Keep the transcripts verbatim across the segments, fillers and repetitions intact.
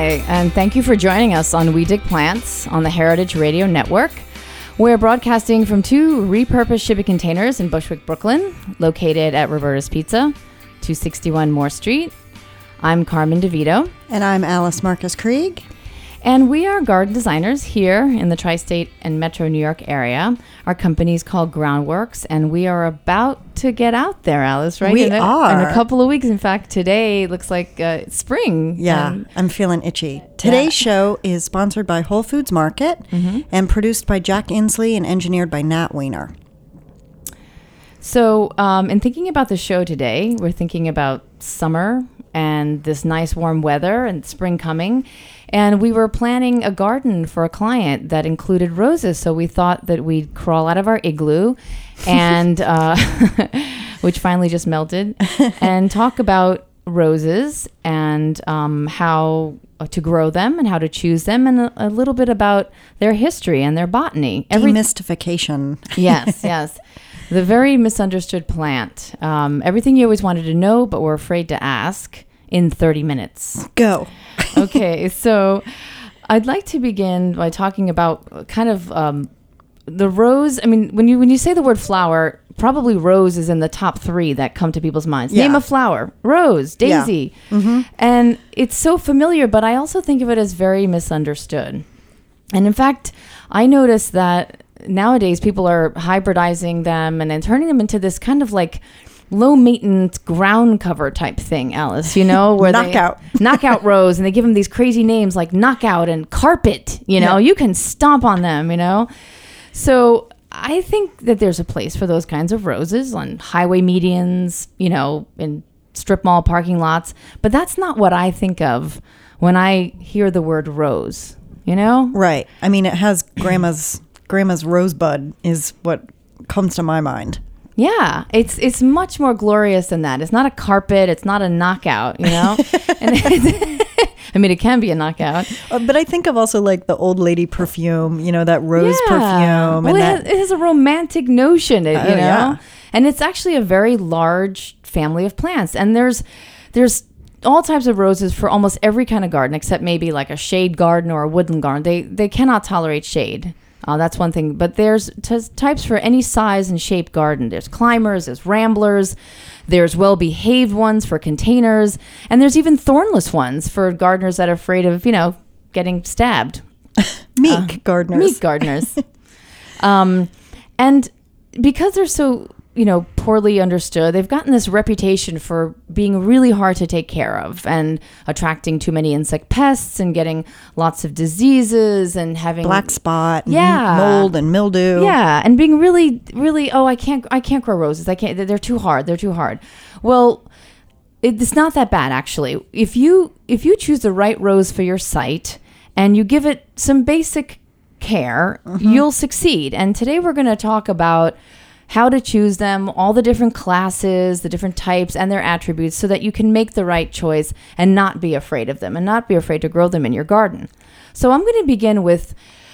Hi, and thank you for joining us on We Dig Plants on the Heritage Radio Network. We're broadcasting from two repurposed shipping containers in Bushwick, Brooklyn, located at Roberta's Pizza, two sixty-one Moore Street. I'm Carmen DeVito. And I'm Alice Marcus Krieg. And we are garden designers here in the tri-state and metro New York area. Our company is called Groundworks, and we are about to get out there, Alice, right? We in a, are. In a couple of weeks. In fact, today looks like uh, it's spring. Yeah, Um, I'm feeling itchy. Today's yeah. show is sponsored by Whole Foods Market Mm-hmm. and produced by Jack Inslee and engineered by Nat Weiner. So, um, in thinking about the show today, we're thinking about summer and this nice warm weather and spring coming. And we were planning a garden for a client that included roses. So we thought that we'd crawl out of our igloo, and uh, which finally just melted, and talk about roses and um, how to grow them and how to choose them, and a, a little bit about their history and their botany. Every- Demystification. Yes, yes. The very misunderstood plant. Um, everything you always wanted to know, but were afraid to ask in thirty minutes. Go. Okay, so I'd like to begin by talking about kind of um, the rose. I mean, when you when you say the word flower, probably rose is in the top three that come to people's minds. Yeah. Name a flower. Rose, daisy. Yeah. Mm-hmm. And it's so familiar, but I also think of it as very misunderstood. And in fact, I noticed that nowadays people are hybridizing them and then turning them into this kind of like low maintenance ground cover type thing, Alice, you know, where knockout they knockout rose, and they give them these crazy names like knockout and carpet, you know, yeah. you can stomp on them, you know. So I think that there's a place for those kinds of roses on highway medians, you know, in strip mall parking lots, but that's not what I think of when I hear the word rose, you know? Right. I mean, it has grandma's grandma's rosebud is what comes to my mind. Yeah, it's it's much more glorious than that. It's not a carpet. It's not a knockout, you know? and I mean, it can be a knockout. Uh, but I think of also like the old lady perfume, you know, that rose Yeah. perfume. Well, and it, that, has, it has a romantic notion, you Oh, know? yeah. And it's actually a very large family of plants. And there's there's all types of roses for almost every kind of garden, except maybe like a shade garden or a woodland garden. They, they cannot tolerate shade. Uh, that's one thing. But there's t- types for any size and shape garden. There's climbers, there's ramblers, there's well-behaved ones for containers, and there's even thornless ones for gardeners that are afraid of, you know, getting stabbed. meek Uh, gardeners. Meek gardeners. um, and because they're so, you know, poorly understood, they've gotten this reputation for being really hard to take care of and attracting too many insect pests and getting lots of diseases and having Black spot, and Yeah. mold and mildew. yeah, and being really, really, oh, I can't, I can't grow roses. I can't. They're too hard. They're too hard. Well, it's not that bad actually. If you if you choose the right rose for your site and you give it some basic care, Mm-hmm. you'll succeed. And today we're going to talk about how to choose them, all the different classes, the different types, and their attributes, so that you can make the right choice and not be afraid of them and not be afraid to grow them in your garden. So I'm going to begin with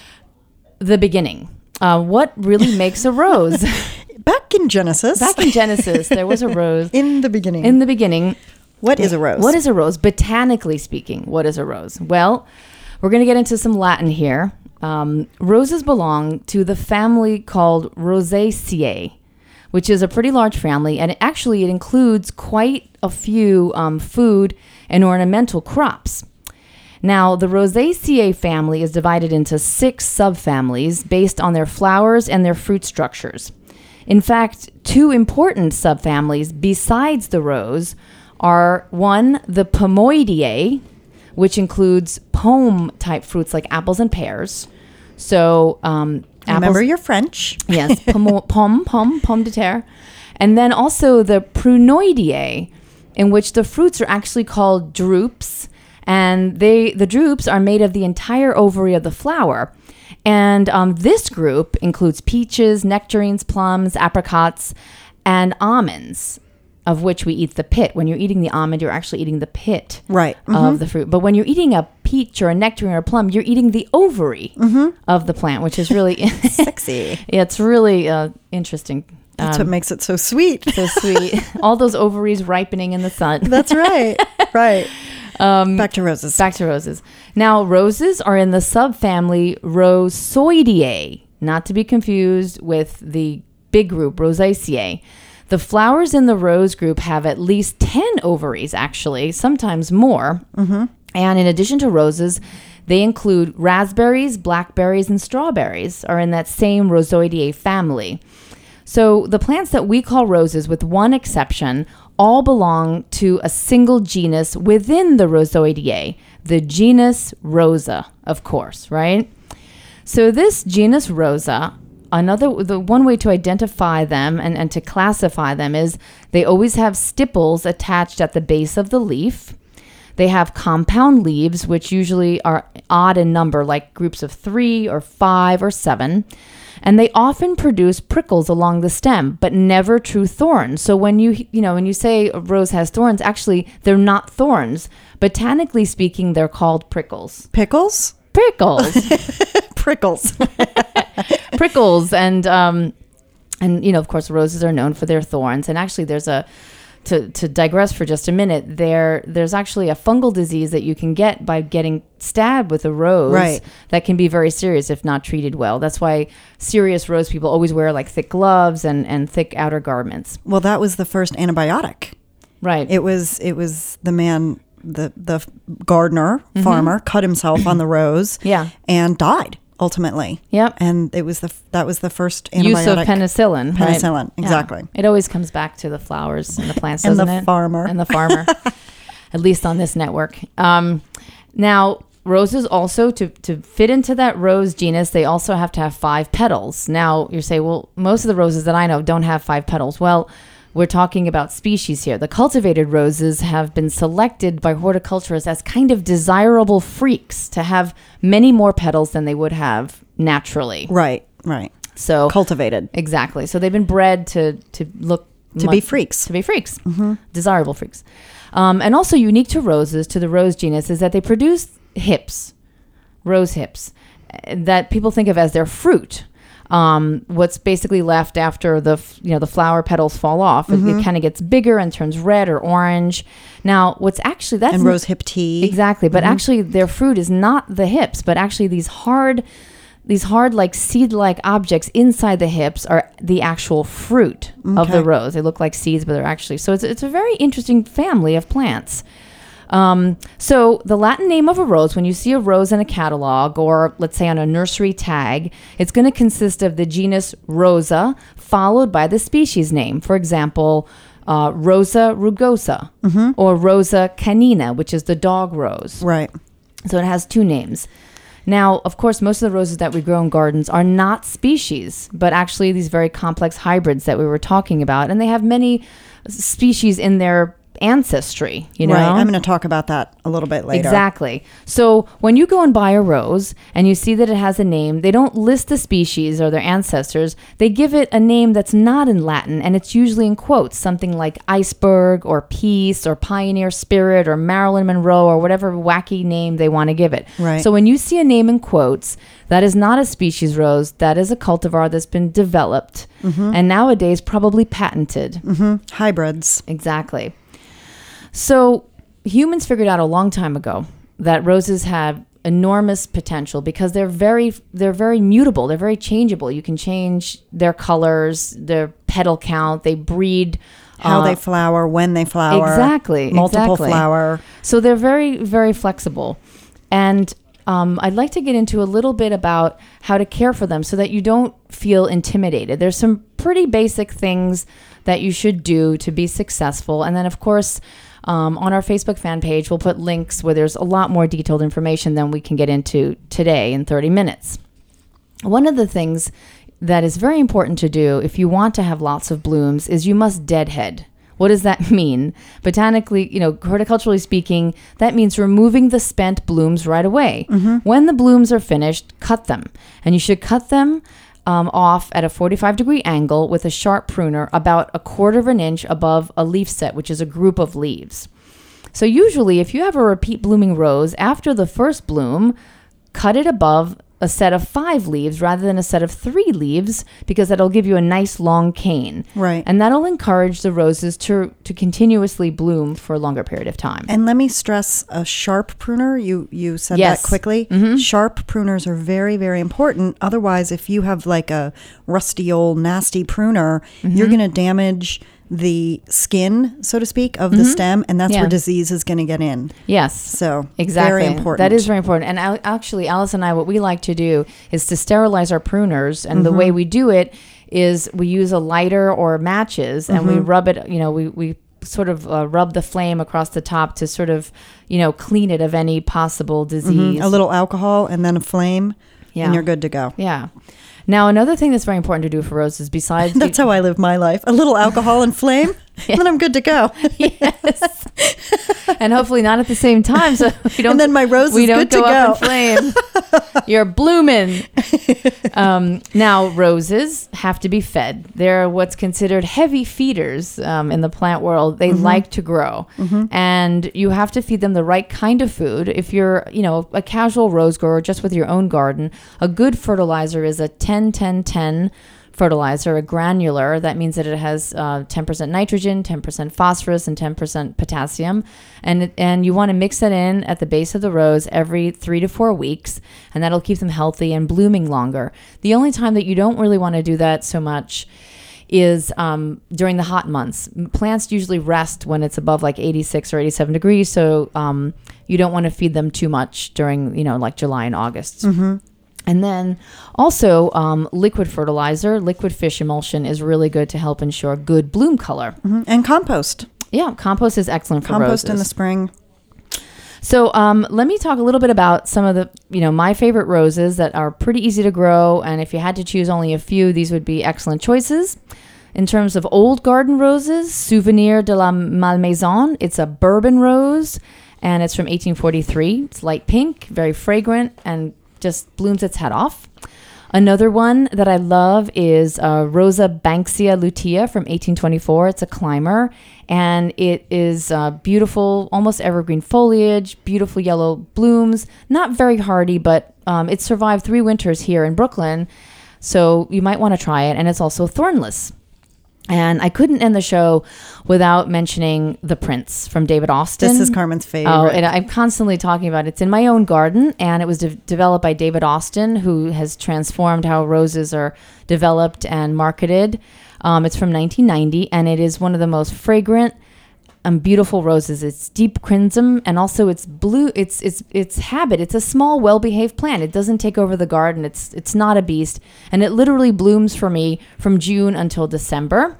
the beginning. Uh, what really makes a rose? Back in Genesis. Back in Genesis, there was a rose. in the beginning. In the beginning, what is a rose? what is a rose? Botanically speaking, what is a rose? Well, we're going to get into some Latin here. Um, roses belong to the family called Rosaceae, which is a pretty large family, and it, actually it includes quite a few um, food and ornamental crops. Now, the Rosaceae family is divided into six subfamilies based on their flowers and their fruit structures. In fact, two important subfamilies besides the rose are, one, the Pomoideae, which includes pome-type fruits like apples and pears. So, um, apples, Remember your French. yes, pomme, pomme, pomme, pomme de terre. And then also the Prunoideae, in which the fruits are actually called drupes, and they the drupes are made of the entire ovary of the flower. And um, this group includes peaches, nectarines, plums, apricots, and almonds, of which we eat the pit. When you're eating the almond, you're actually eating the pit Right. of Mhm. the fruit. But when you're eating a peach or a nectarine or a plum, you're eating the ovary Mhm. of the plant, which is really Sexy. yeah, it's really uh, interesting. That's Um, what makes it so sweet. so sweet. All those ovaries ripening in the sun. That's right. Right. Um, Back to roses. Back to roses. Now, roses are in the subfamily Rosoideae, not to be confused with the big group Rosaceae. The flowers in the rose group have at least ten ovaries, actually, sometimes more. Mm-hmm. And in addition to roses, they include raspberries, blackberries, and strawberries are in that same Rosoideae family. So the plants that we call roses, with one exception, all belong to a single genus within the Rosoideae, the genus Rosa, of course, right? So this genus Rosa, another the one way to identify them and, and to classify them is they always have stipules attached at the base of the leaf. They have compound leaves, which usually are odd in number, like groups of three or five or seven. And they often produce prickles along the stem, but never true thorns. So when you, you know, when you say a rose has thorns, actually, they're not thorns. Botanically speaking, they're called prickles. Pickles? Prickles. Prickles. Prickles. And, um, and, you know, of course, roses are known for their thorns. And actually, there's a, to, to digress for just a minute, there there's actually a fungal disease that you can get by getting stabbed with a rose, right, that can be very serious if not treated well. That's why serious rose people always wear like thick gloves and, and thick outer garments. Well, that was the first antibiotic. Right. It was it was the man, the, the gardener, Mm-hmm. farmer, cut himself on the rose Yeah. and died ultimately. Yep. And it was the that was the first antibiotic. Use of penicillin. right? Penicillin, Yeah. exactly. It always comes back to the flowers and the plants, And doesn't the it? farmer. And the farmer. At least on this network. Um, now, roses also, to, to fit into that rose genus, they also have to have five petals. Now, you say, well, most of the roses that I know don't have five petals. Well, we're talking about species here. The cultivated roses have been selected by horticulturists as kind of desirable freaks to have many more petals than they would have naturally. Right, right. So Cultivated. exactly. So they've been bred to to look To be freaks. to be freaks, desirable freaks. Um, and also unique to roses, to the rose genus, is that they produce hips, rose hips, uh, that people think of as their fruit. Um, what's basically left after the f- you know the flower petals fall off, it, it kind of gets bigger and turns red or orange. Now, what's actually that's And rose hip tea. exactly, but actually their fruit is not the hips, but actually these hard. These hard, like seed-like objects inside the hips are the actual fruit of Okay. the rose. They look like seeds, but they're actually... So it's, it's a very interesting family of plants. Um, so the Latin name of a rose, when you see a rose in a catalog or, let's say, on a nursery tag, it's going to consist of the genus Rosa followed by the species name. For example, uh, Rosa rugosa or Rosa canina, which is the dog rose. Right. So it has two names. Now, of course, most of the roses that we grow in gardens are not species, but actually these very complex hybrids that we were talking about. And they have many species in their ancestry, you know? Right. I'm going to talk about that a little bit later. Exactly. So when you go and buy a rose and you see that it has a name, they don't list the species or their ancestors. They give it a name that's not in Latin, and it's usually in quotes, something like iceberg or peace or pioneer spirit or Marilyn Monroe or whatever wacky name they want to give it. Right. So when you see a name in quotes, that is not a species rose. That is a cultivar that's been developed and nowadays probably patented. Mm-hmm. Hybrids. Exactly. So humans figured out a long time ago that roses have enormous potential because they're very they're very mutable. They're very changeable. You can change their colors, their petal count. They breed. How uh, they flower, when they flower. Exactly. Multiple exactly. flower. So they're very, very flexible. And um, I'd like to get into a little bit about how to care for them so that you don't feel intimidated. There's some pretty basic things that you should do to be successful. And then, of course, um, on our Facebook fan page, we'll put links where there's a lot more detailed information than we can get into today in thirty minutes. One of the things that is very important to do if you want to have lots of blooms is you must deadhead. What does that mean? Botanically, you know, horticulturally speaking, that means removing the spent blooms right away. Mm-hmm. When the blooms are finished, cut them. And you should cut them um, off at a forty-five degree angle with a sharp pruner about a quarter of an inch above a leaf set, which is a group of leaves. So usually if you have a repeat blooming rose, after the first bloom, cut it above a set of five leaves rather than a set of three leaves, because that'll give you a nice long cane. Right. And that'll encourage the roses to to continuously bloom for a longer period of time. And let me stress a sharp pruner. You you said Yes. that quickly. Mm-hmm. Sharp pruners are very, very important. Otherwise, if you have like a rusty old nasty pruner, Mm-hmm. you're going to damage the skin, so to speak, of the stem, and that's Yeah. where disease is going to get in. Yes. So Exactly. very important. That is very important. And I, actually, Alice and I, what we like to do is to sterilize our pruners. And the Mm-hmm. way we do it is we use a lighter or matches, and we rub it, you know, we, we sort of uh, rub the flame across the top to sort of, you know, clean it of any possible disease. a little alcohol and then a flame, Yeah. and you're good to go. Yeah. Now, another thing that's very important to do for roses, besides... That's how I live my life. A little alcohol and flame, and then I'm good to go. Yes. And hopefully not at the same time, so we don't. And then my rose we is don't good go to up go. in flame. You're blooming. Um, now, roses have to be fed. They're what's considered heavy feeders um, in the plant world. They Mm-hmm. like to grow, and you have to feed them the right kind of food. If you're, you know, a casual rose grower just with your own garden, a good fertilizer is a ten ten ten fertilizer, a granular. That means that it has uh, ten percent nitrogen, ten percent phosphorus, and ten percent potassium. And it, and you want to mix it in at the base of the rose every three to four weeks, and that'll keep them healthy and blooming longer. The only time that you don't really want to do that so much is um, during the hot months. Plants usually rest when it's above like eighty-six or eighty-seven degrees, so um, you don't want to feed them too much during, you know, like July and August. Mm-hmm. And then also um, liquid fertilizer, liquid fish emulsion is really good to help ensure good bloom color. Mhm. And compost. Yeah, compost is excellent for Compost roses. in the spring. So um, let me talk a little bit about some of the, you know, my favorite roses that are pretty easy to grow. And if you had to choose only a few, these would be excellent choices. In terms of old garden roses, Souvenir de la Malmaison, it's a bourbon rose, and it's from eighteen forty-three. It's light pink, very fragrant, and just blooms its head off. Another one that I love is uh, Rosa Banksia lutea from eighteen twenty-four. It's a climber, and it is uh, beautiful, almost evergreen foliage, beautiful yellow blooms, not very hardy, but um, it survived three winters here in Brooklyn, so you might want to try it, and it's also thornless. And I couldn't end the show without mentioning The Prince from David Austin. This is Carmen's favorite. Oh, and I'm constantly talking about it. It's in my own garden, and it was de- developed by David Austin, who has transformed how roses are developed and marketed. Um, it's from nineteen ninety, and it is one of the most fragrant and beautiful roses. It's deep crimson, and also it's blue. It's it's its habit. It's a small, well-behaved plant. It doesn't take over the garden. It's it's not a beast, and it literally blooms for me from June until December.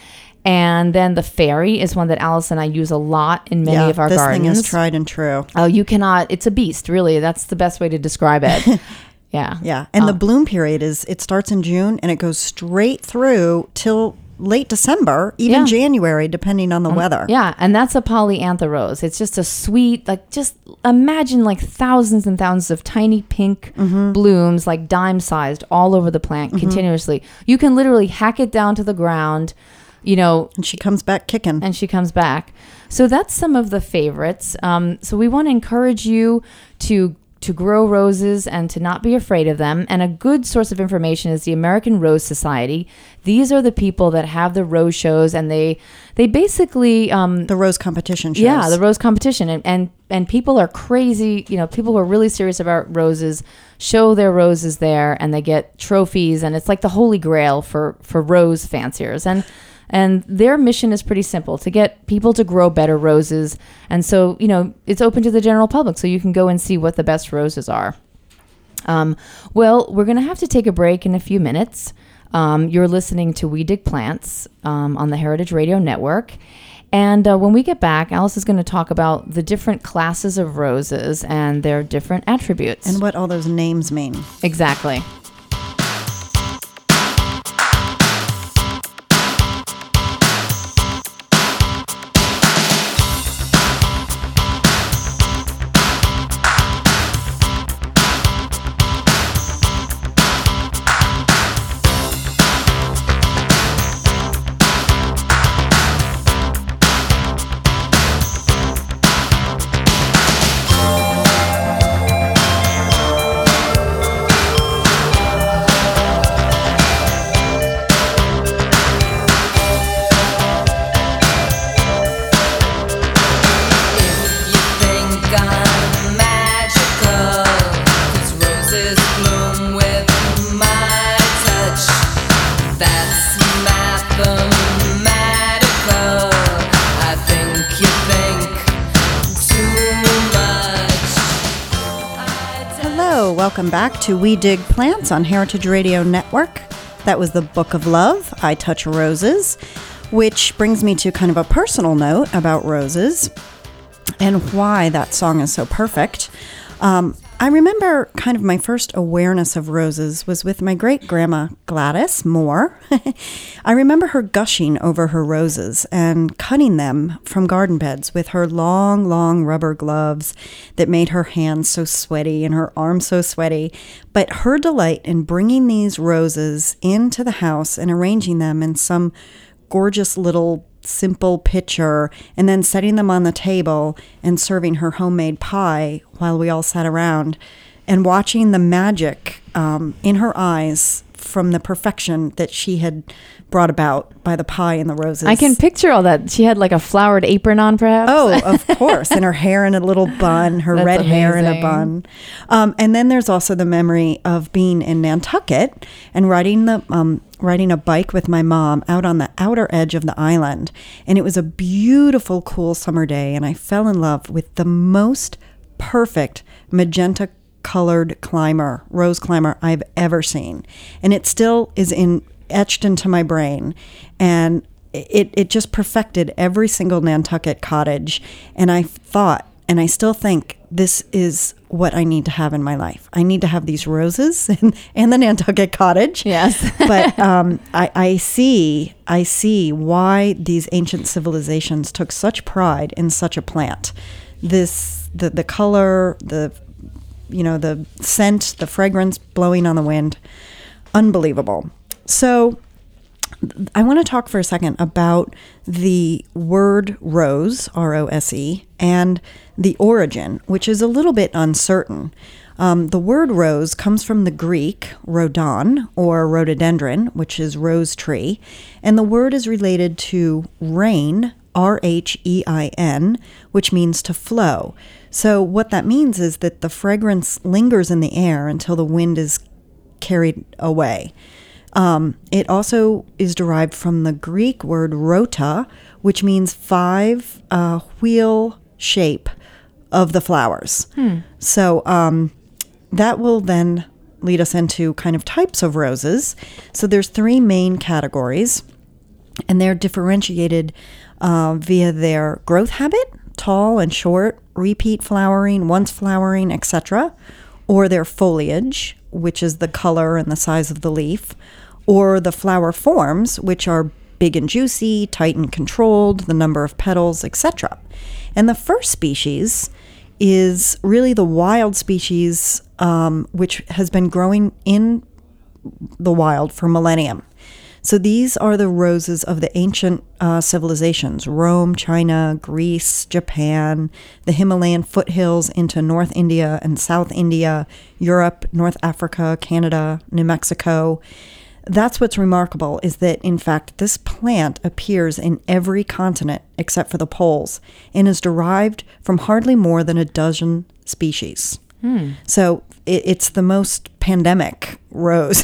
And then the fairy is one that Alice and I use a lot in many yeah, of our this gardens. thing is tried and true. Oh, you cannot. It's a beast, really. That's the best way to describe it. Yeah. Yeah. And the Um, bloom period is, it starts in June and it goes straight through till late December, even Yeah. January, depending on the weather. Yeah, and that's a polyantha rose. It's just a sweet, like, just imagine like thousands and thousands of tiny pink Mm-hmm. blooms, like dime-sized, all over the plant continuously. You can literally hack it down to the ground, you know, And she comes back kicking. and she comes back. So that's some of the favorites. Um, so we want to encourage you to to grow roses and to not be afraid of them. And a good source of information is the American Rose Society. These are the people that have the rose shows, and they they basically um, The rose competition shows. yeah, the rose competition, and, and and people are crazy. You know, people who are really serious about roses show their roses there, and they get trophies, and it's like the holy grail for for rose fanciers. And and their mission is pretty simple: to get people to grow better roses. And so, you know, it's open to the general public, so you can go and see what the best roses are. Um, well, we're going to have to take a break in a few minutes. Um, you're listening to We Dig Plants um, on the Heritage Radio Network. And uh, when we get back, Alice is going to talk about the different classes of roses and their different attributes. And what all those names mean. Exactly. Hello, welcome back to We Dig Plants on Heritage Radio Network. That was the Book of Love, I Touch Roses, which brings me to kind of a personal note about roses and why that song is so perfect. Um, I remember kind of my first awareness of roses was with my great-grandma Gladys Moore. I remember her gushing over her roses and cutting them from garden beds with her long, long rubber gloves that made her hands so sweaty and her arms so sweaty. But her delight in bringing these roses into the house and arranging them in some gorgeous little simple pitcher and then setting them on the table and serving her homemade pie while we all sat around and watching the magic um, in her eyes from the perfection that she had brought about by the pie and the roses. I can picture all that. She had like a flowered apron on, perhaps. Oh, of course. And her hair in a little bun, her That's red hair in a amazing. bun. Um, and then there's also the memory of being in Nantucket and riding the um, riding a bike with my mom out on the outer edge of the island. And it was a beautiful, cool summer day. And I fell in love with the most perfect magenta colored climber, rose climber I've ever seen. And it still is in etched into my brain. And it, it just perfected every single Nantucket cottage. And I thought, and I still think, this is what I need to have in my life. I need to have these roses and, and the Nantucket cottage. Yes. But um, I, I see, I see why these ancient civilizations took such pride in such a plant. This, the the color, the, you know, the scent, the fragrance blowing on the wind, unbelievable. So I want to talk for a second about the word rose, R O S E, and the origin, which is a little bit uncertain. Um, the word rose comes from the Greek rhodon, or rhododendron, which is rose tree, and the word is related to rain, R H E I N, which means to flow. So what that means is that the fragrance lingers in the air until the wind is carried away. Um, it also is derived from the Greek word rota, which means five uh, wheel shape of the flowers. Hmm. So um, that will then lead us into kind of types of roses. So there's three main categories, and they're differentiated uh, via their growth habit, tall and short, repeat flowering, once flowering, et cetera, or their foliage, which is the color and the size of the leaf, or the flower forms, which are big and juicy, tight and controlled, the number of petals, et cetera. And the first species is really the wild species, um, which has been growing in the wild for millennium. So these are the roses of the ancient uh, civilizations: Rome, China, Greece, Japan, the Himalayan foothills into North India and South India, Europe, North Africa, Canada, New Mexico. That's what's remarkable, is that, in fact, this plant appears in every continent except for the poles and is derived from hardly more than a dozen species. Hmm. So it, it's the most pandemic rose.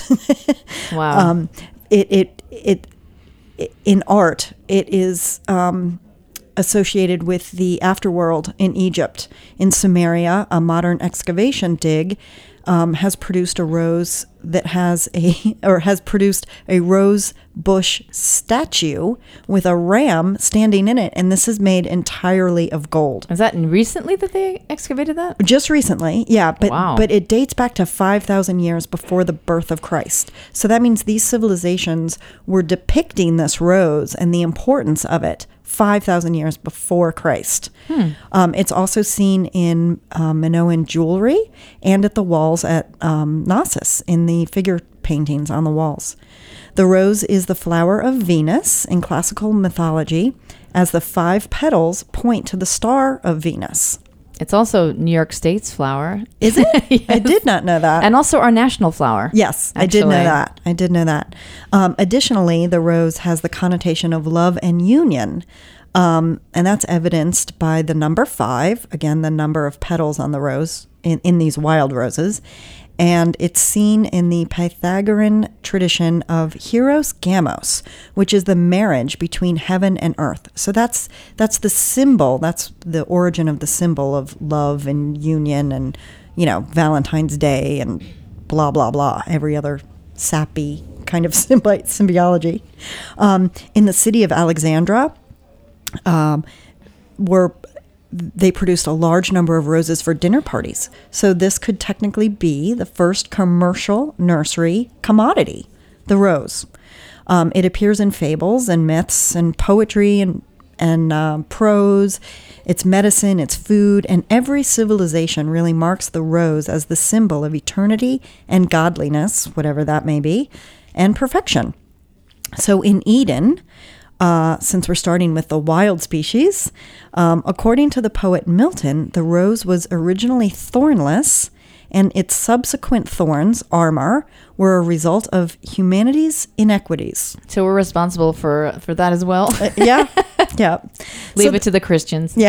Wow. Um, it, it, it, it, in art, it is um, associated with the afterworld in Egypt. In Sumeria, a modern excavation dig Um, has produced a rose that has a, or has produced a rose bush statue with a ram standing in it, and this is made entirely of gold. Is that recently that they excavated that? Just recently, yeah, but Wow. but it dates back to five thousand years before the birth of Christ. So that means these civilizations were depicting this rose and the importance of it five thousand years before Christ. Hmm. Um, it's also seen in uh, Minoan jewelry and at the walls at um, Knossos, in the figure paintings on the walls. The rose is the flower of Venus in classical mythology, as the five petals point to the star of Venus. It's also New York State's flower. Is it? Yes. I did not know that. And also our national flower. Yes, I did know actually. that. I did know that. Um, additionally, the rose has the connotation of love and union. Um, and that's evidenced by the number five, again, the number of petals on the rose in, in these wild roses. And it's seen in the Pythagorean tradition of Hieros Gamos, which is the marriage between heaven and earth. So that's that's the symbol, that's the origin of the symbol of love and union and, you know, Valentine's Day and blah, blah, blah, every other sappy kind of symbi- symbiology. Um, in the city of Alexandra, um, were they produced a large number of roses for dinner parties. So this could technically be the first commercial nursery commodity, the rose. Um, it appears in fables and myths and poetry and and um, prose. It's medicine, it's food, and every civilization really marks the rose as the symbol of eternity and godliness, whatever that may be, and perfection. So in Eden, uh, since we're starting with the wild species, um, according to the poet Milton, the rose was originally thornless, and its subsequent thorns, armor, were a result of humanity's inequities. So we're responsible for for that as well. Uh, yeah, yeah. Leave so, it to the Christians. Yeah.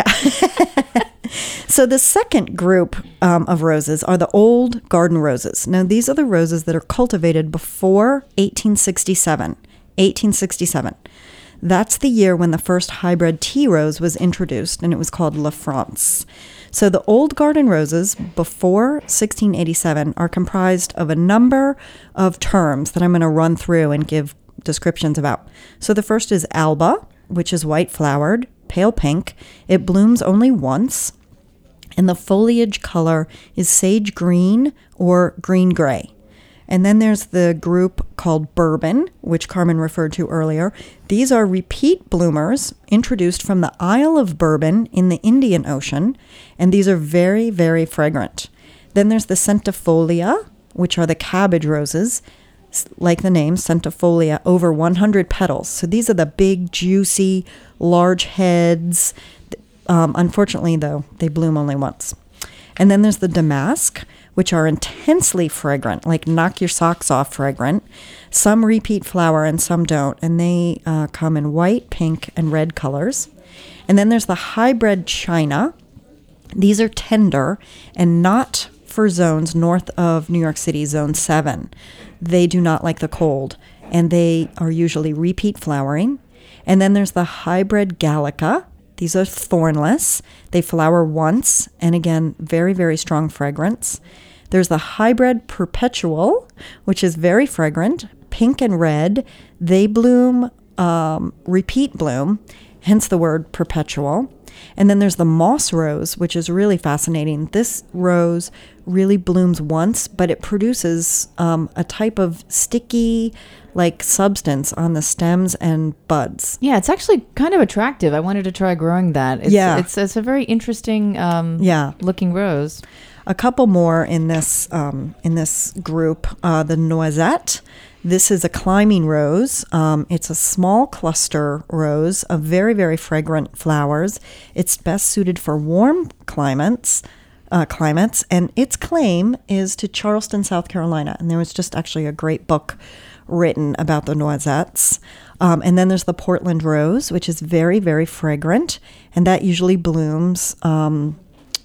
So the second group um, of roses are the old garden roses. Now, these are the roses that are cultivated before eighteen sixty-seven. eighteen sixty-seven. That's the year when the first hybrid tea rose was introduced, and it was called La France. So the old garden roses before sixteen eighty-seven are comprised of a number of terms that I'm going to run through and give descriptions about. So the first is alba, which is white flowered, pale pink. It blooms only once, and the foliage color is sage green or green gray. And then there's the group called bourbon, which Carmen referred to earlier. These are repeat bloomers introduced from the Isle of Bourbon in the Indian Ocean, and these are very, very fragrant. Then there's the centifolia, which are the cabbage roses, like the name, centifolia, over one hundred petals. So these are the big, juicy, large heads. Um, unfortunately, though, they bloom only once. And then there's the damask, which are intensely fragrant, like knock your socks off fragrant. Some repeat flower and some don't, and they uh, come in white, pink, and red colors. And then there's the hybrid china. These are tender and not for zones north of New York City, zone seven. They do not like the cold, and they are usually repeat flowering. And then there's the hybrid gallica. These are thornless. They flower once, and again, very, very strong fragrance. There's the hybrid perpetual, which is very fragrant, pink and red. They bloom, um, repeat bloom, hence the word perpetual. And then there's the moss rose, which is really fascinating. This rose really blooms once, but it produces um, a type of sticky, like substance on the stems and buds. Yeah, it's actually kind of attractive. I wanted to try growing that. It's, yeah. It's, it's a very interesting um, yeah. looking rose. A couple more in this um, in this group. Uh, the noisette. This is a climbing rose. Um, it's a small cluster rose of very, very fragrant flowers. It's best suited for warm climates, uh, climates, and its claim is to Charleston, South Carolina. And there was just actually a great book written about the noisettes. Um, and then there's the Portland rose, which is very, very fragrant, and that usually blooms um,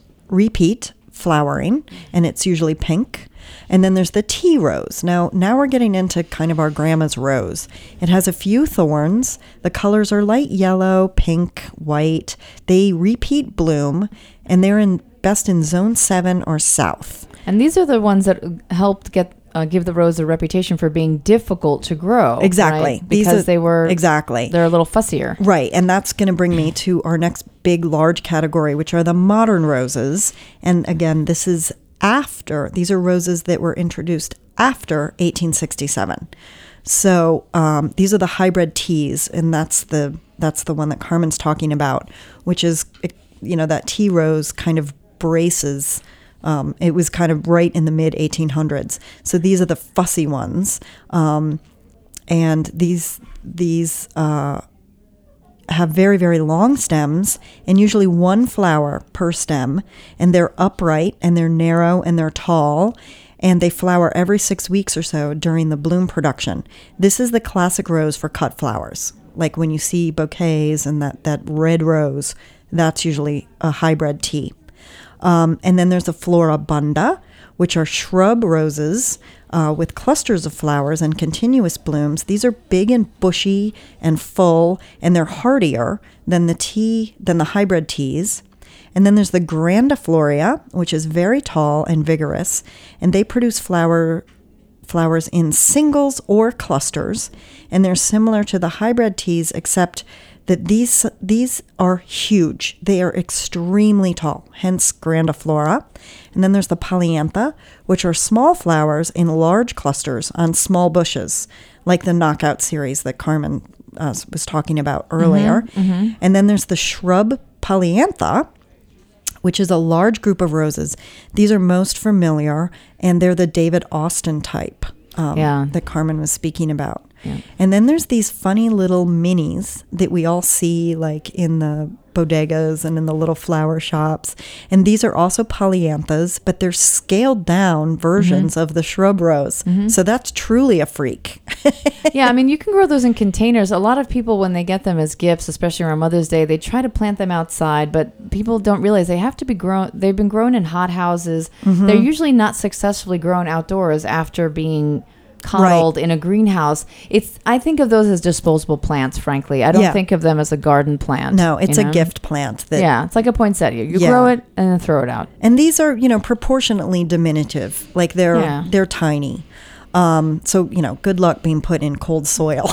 repeat flowering, and it's usually pink. And then there's the tea rose. Now, now we're getting into kind of our grandma's rose. It has a few thorns. The colors are light yellow, pink, white. They repeat bloom, and they're in best in zone seven or south. And these are the ones that helped get uh, give the rose a reputation for being difficult to grow. Exactly. Right? Because These are, they were exactly they're a little fussier. Right, and that's going to bring me to our next big, large category, which are the modern roses. And again, this is after, these are roses that were introduced after eighteen sixty-seven. So um, these are the hybrid teas, and that's the that's the one that Carmen's talking about, which is, you know, that tea rose kind of braces. Um, it was kind of right in the mid eighteen hundreds. So these are the fussy ones, um, and these these uh, have very, very long stems, and usually one flower per stem, and they're upright, and they're narrow, and they're tall, and they flower every six weeks or so during the bloom production. This is the classic rose for cut flowers. Like when you see bouquets and that, that red rose, that's usually a hybrid tea. Um, and then there's the floribunda, which are shrub roses uh, with clusters of flowers and continuous blooms. These are big and bushy and full, and they're hardier than the tea than the hybrid teas. And then there's the grandifloria, which is very tall and vigorous, and they produce flower flowers in singles or clusters, and they're similar to the hybrid teas, except that these these are huge. They are extremely tall, hence grandiflora. And then there's the polyantha, which are small flowers in large clusters on small bushes, like the Knockout series that Carmen uh, was talking about earlier. Mm-hmm, mm-hmm. And then there's the shrub polyantha, which is a large group of roses. These are most familiar, and they're the David Austin type um, yeah. that Carmen was speaking about. Yeah. And then there's these funny little minis that we all see like in the bodegas and in the little flower shops. And these are also polyanthas, but they're scaled down versions mm-hmm. of the shrub rose. Mm-hmm. So that's truly a freak. Yeah, I mean, you can grow those in containers. A lot of people, when they get them as gifts, especially around Mother's Day, they try to plant them outside, but people don't realize they have to be grown. They've been grown in hot-houses. Mm-hmm. They're usually not successfully grown outdoors after being coddled right. in a greenhouse. It's I think of those as disposable plants, frankly. I don't yeah. think of them as a garden plant. No, it's you know? a gift plant. That, yeah, it's like a poinsettia. You yeah. grow it and then throw it out. And these are, you know, proportionately diminutive. Like they're yeah. they're tiny. Um, so, you know, good luck being put in cold soil.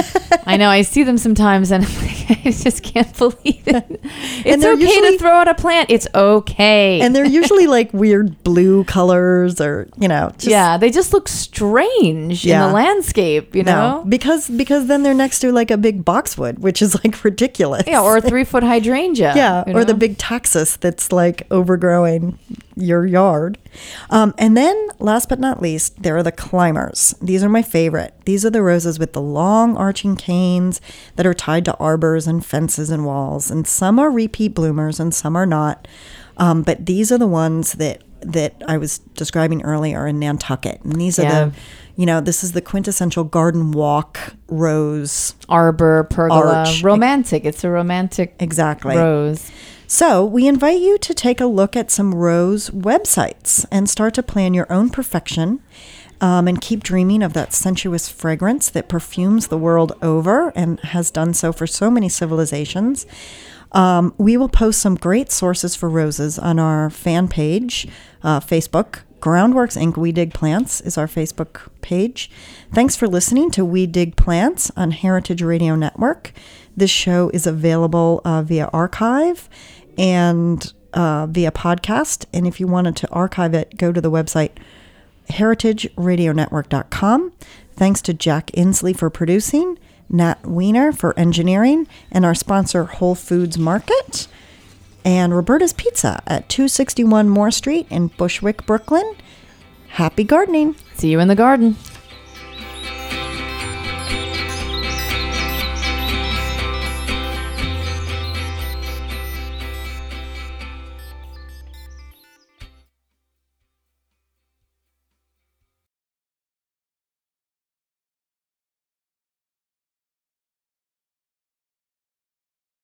I know. I see them sometimes and I'm like, I just can't believe it. It's okay usually, to throw out a plant. It's okay. And they're usually like weird blue colors or, you know. Just, yeah, they just look strange yeah. in the landscape, you know? No, because, because then they're next to like a big boxwood, which is like ridiculous. Yeah, or a three-foot hydrangea. Yeah, you or know? the big taxus that's like overgrowing your yard. Um, and then last but not least, there are the climbers. These are my favorite. These are the roses with the long arching canes that are tied to arbors and fences and walls. And some are repeat bloomers and some are not. Um, but these are the ones that that I was describing earlier in Nantucket. And these are yeah. the, you know, this is the quintessential garden walk rose. Arbor, pergola, arch. romantic. It's a romantic exactly. rose. So we invite you to take a look at some rose websites and start to plan your own perfection um, and keep dreaming of that sensuous fragrance that perfumes the world over and has done so for so many civilizations. Um, we will post some great sources for roses on our fan page, uh, Facebook. Groundworks Incorporated. We Dig Plants is our Facebook page. Thanks for listening to We Dig Plants on Heritage Radio Network. This show is available uh, via archive and uh, via podcast. And if you wanted to archive it, go to the website heritage radio network dot com. Thanks to Jack Inslee for producing, Nat Weiner for engineering, and our sponsor, Whole Foods Market, and Roberta's Pizza at two sixty-one Moore Street in Bushwick, Brooklyn. Happy gardening. See you in the garden.